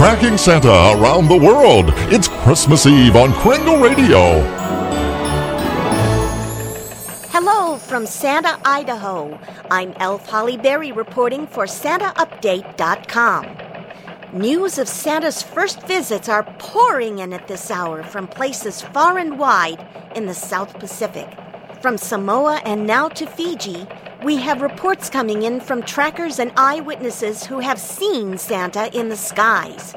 Tracking Santa around the world. It's Christmas Eve on Kringle Radio. Hello from Santa, Idaho. I'm Elf Holly Berry reporting for SantaUpdate.com. News of Santa's first visits are pouring in at this hour from places far and wide in the South Pacific. From Samoa and now to Fiji, we have reports coming in from trackers and eyewitnesses who have seen Santa in the skies.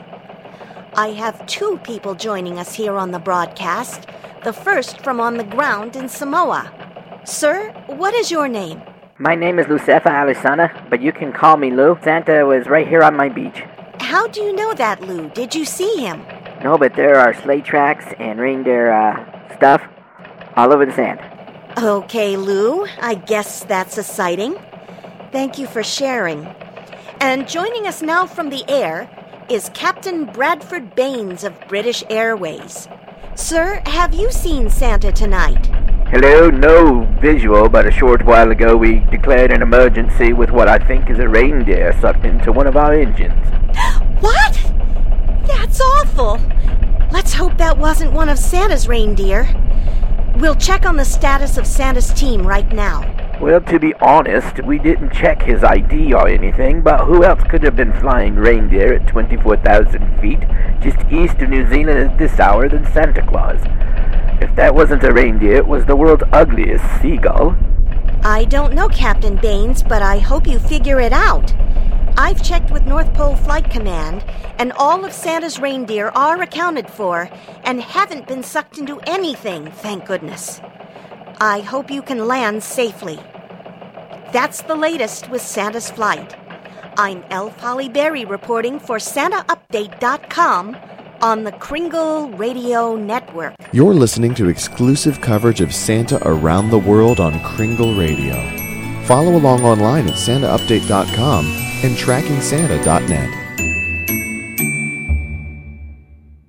I have two people joining us here on the broadcast, the first from on the ground in Samoa. Sir, what is your name? My name is Lucefa Alisana, but you can call me Lou. Santa was right here on my beach. How do you know that, Lou? Did you see him? No, but there are sleigh tracks and reindeer stuff all over the sand. Okay, Lou, I guess that's a sighting. Thank you for sharing. And joining us now from the air is Captain Bradford Baines of British Airways. Sir, have you seen Santa tonight? Hello, no visual, but a short while ago we declared an emergency with what I think is a reindeer sucked into one of our engines. What? That's awful. Let's hope that wasn't one of Santa's reindeer. We'll check on the status of Santa's team right now. Well, to be honest, we didn't check his ID or anything, but who else could have been flying reindeer at 24,000 feet just east of New Zealand at this hour than Santa Claus? If that wasn't a reindeer, it was the world's ugliest seagull. I don't know, Captain Baines, but I hope you figure it out. I've checked with North Pole Flight Command, and all of Santa's reindeer are accounted for and haven't been sucked into anything, thank goodness. I hope you can land safely. That's the latest with Santa's flight. I'm Elf Holly Berry reporting for SantaUpdate.com on the Kringle Radio Network. You're listening to exclusive coverage of Santa around the world on Kringle Radio. Follow along online at SantaUpdate.com and TrackingSanta.net.